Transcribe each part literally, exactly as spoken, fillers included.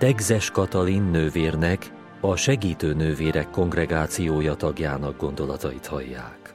Tegzes Katalin nővérnek, a Segítő Nővérek Kongregációja tagjának gondolatait hallják.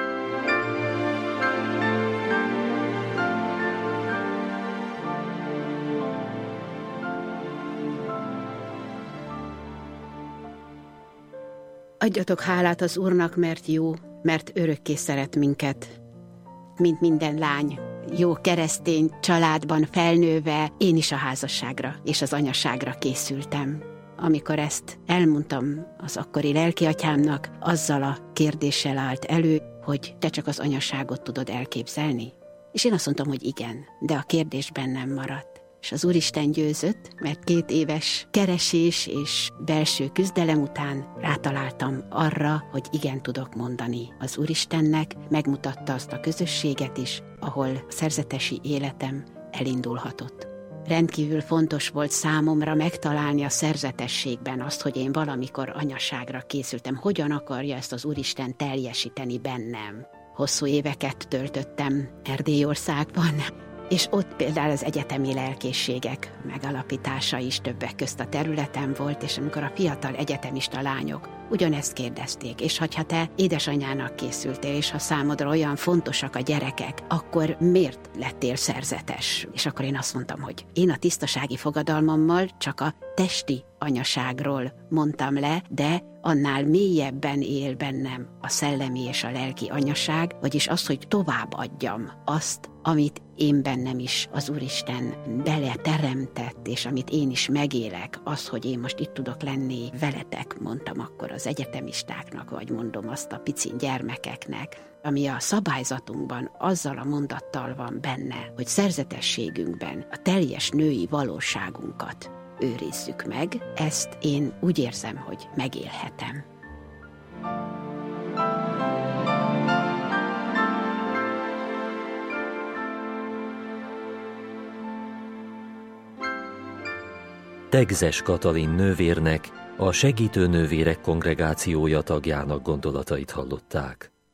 Adjatok hálát az Úrnak, mert jó, mert örökké szeret minket. Mint minden lány, jó keresztény családban felnőve, én is a házasságra és az anyaságra készültem. Amikor ezt elmondtam az akkori lelkiatyámnak, azzal a kérdéssel állt elő, hogy te csak az anyaságot tudod elképzelni? És én azt mondtam, hogy igen, de a kérdés bennem maradt. És az Úristen győzött, mert két éves keresés és belső küzdelem után rátaláltam arra, hogy igen tudok mondani az Úristennek, megmutatta azt a közösséget is, ahol a szerzetesi életem elindulhatott. Rendkívül fontos volt számomra megtalálni a szerzetességben azt, hogy én valamikor anyaságra készültem. Hogyan akarja ezt az Úristen teljesíteni bennem? Hosszú éveket töltöttem Erdélyországban, és ott például az egyetemi lelkészségek megalapítása is többek közt a területen volt, és amikor a fiatal egyetemista lányok ugyanezt kérdezték, és hogyha te édesanyának készültél, és ha számodra olyan fontosak a gyerekek, akkor miért lettél szerzetes? És akkor én azt mondtam, hogy én a tisztasági fogadalmammal csak a testi anyaságról mondtam le, de annál mélyebben él bennem a szellemi és a lelki anyaság, vagyis az, hogy továbbadjam azt, amit én bennem is az Úristen beleteremtett, és amit én is megélek, az, hogy én most itt tudok lenni veletek, mondtam akkor az egyetemistáknak, vagy mondom azt a pici gyermekeknek, ami a szabályzatunkban azzal a mondattal van benne, hogy szerzetességünkben a teljes női valóságunkat őrizzük meg, ezt én úgy érzem, hogy megélhetem. Tegzes Katalin nővérnek, a Segítő Nővérek Kongregációja tagjának gondolatait hallották.